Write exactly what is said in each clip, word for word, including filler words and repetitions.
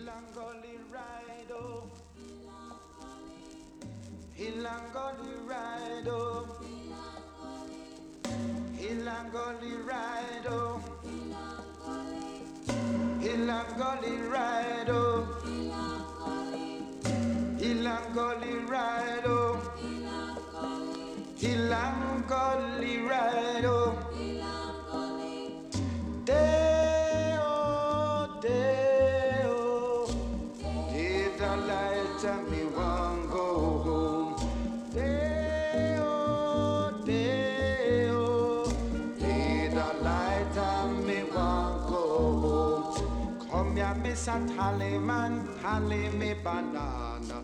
Ilangoli Rido, Ilangoli Rido, Ilangoli Rido, Ilangoli Rido, Ilangoli Rido, Ilangoli Rido, Deo, Deo, did the light tell me one go home? Deo, Deo, did the light tell me one go home? Come here, Miss Taliman, tally me banana.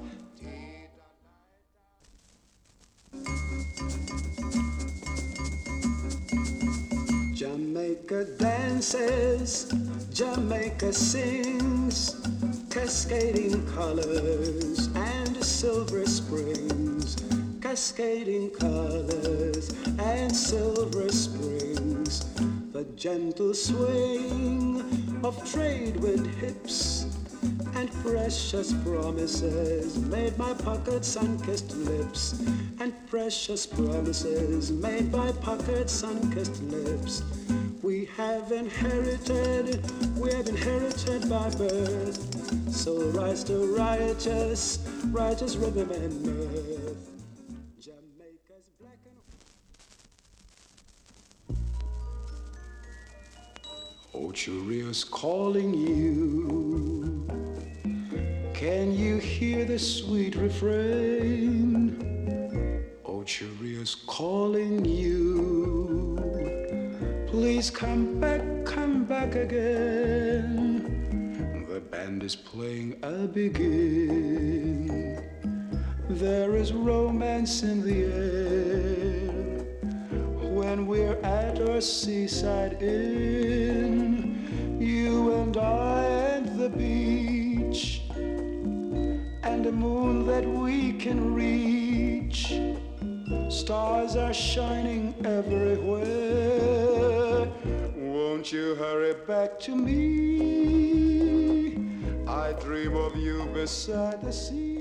Jamaica dances, Jamaica sings, cascading colors and silver springs, cascading colors and silver springs, the gentle swing of trade wind hips and precious promises made by pocket sun-kissed lips, and precious promises made by pocket sun-kissed lips. We have inherited, we have inherited by birth, so rise to righteous, righteous rhythm and mirth. Jamaica's black and Ocheria's calling you. Can you hear the sweet refrain? Ocheria's calling you. Please come back, come back again. The band is playing, I'll begin. There is romance in the air when we're at our seaside inn, you and I and the beach, and a moon that we can reach. Stars are shining everywhere. Won't you hurry back to me? I dream of you beside the sea.